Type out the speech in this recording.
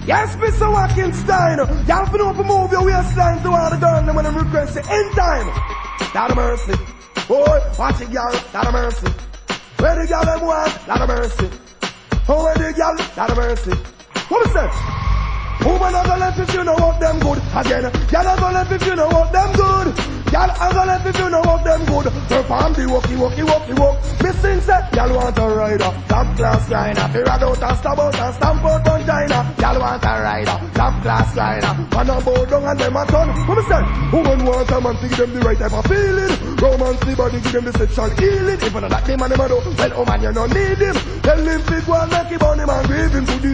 Yes, Mr. Wackenstein. Y'all fi know if you move your waistline to all the girls when them request it in time. Lot of mercy. Boy, watch it, y'all. Lot of mercy. Where the girl them want? Lot of mercy. Oh, where the girl? Lot of mercy. What is that? Woman are gonna left if you know what them good. Again, y'all are gonna left if you know what them good. Y'all are gonna left if you know what them good. Perform the walk. Missing set, y'all want a rider, top class rider. Be rag out and stab out and stamp out vagina. Y'all want a rider, top class rider. Man a bow down and them a turn. What is that? Woman want a man to give them the right type of feeling. Romance the body, give them the sexual healing. If you not like them and them a do, well, oh man, you don't need him. Tell him big one, make him on him and grieve him to the